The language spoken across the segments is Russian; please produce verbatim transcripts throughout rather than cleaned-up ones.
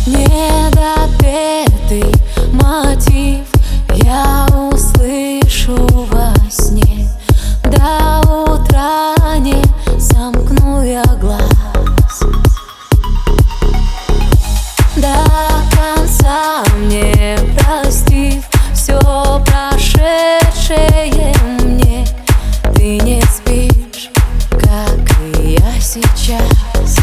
Недопетый мотив я услышу во сне. До утра не сомкну я глаз. До конца мне простив все прошедшее мне, ты не спишь, как и я сейчас.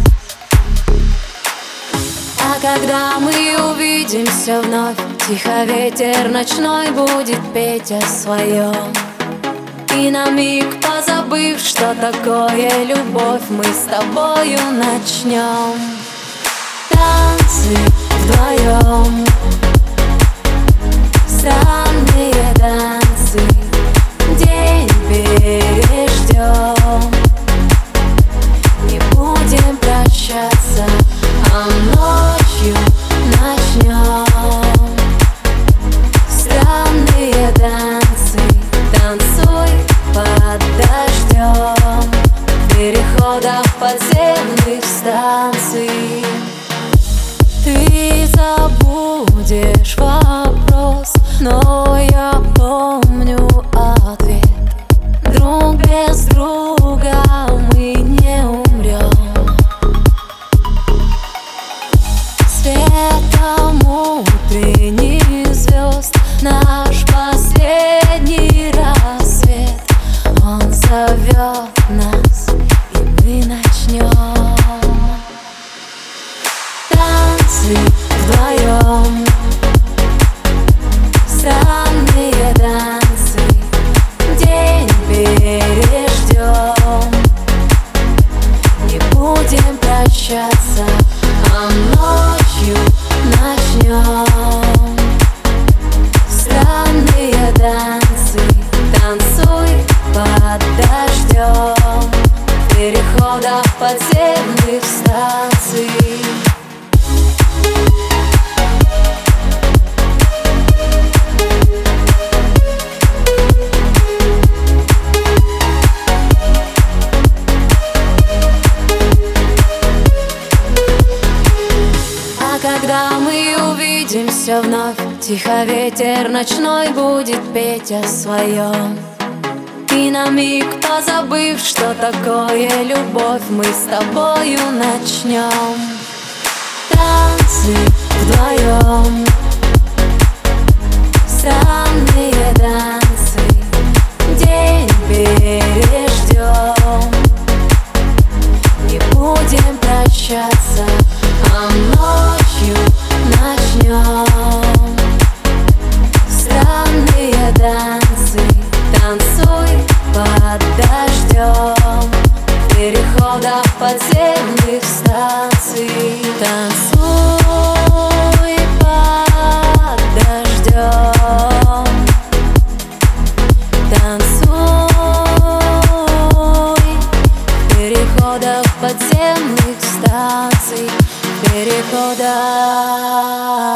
А когда мы увидимся вновь, тихо ветер ночной будет петь о своем. И на миг позабыв, что такое любовь, мы с тобою начнем танцы вдвоем, странные танцы, день переждем. Не будем прощаться, а ночью начнем странные танцы. Танцуй под дождем, в переходах подземных станций. Ты забудешь вопрос, но я помню ответ. Друг без друга мы не умрем. Светом утренних звезд наш последний рассвет. Он зовет нас, и мы начнем танцы вдвоем, странные танцы, день переждем. Не будем прощаться, а ночью начнем странные танцы. Танцуй под дождем, в переходах подземных станций. Когда мы увидимся вновь, тихо ветер ночной будет петь о своем. И на миг позабыв, что такое любовь, мы с тобою начнем танцы вдвоем, странные танцы, день переждем. Не будем прощаться, а ночью начнем странные танцы. Танцуй под дождем, в переходах подземных станций. Танцуй под дождем, танцуй в переходах подземных станций. Перехода.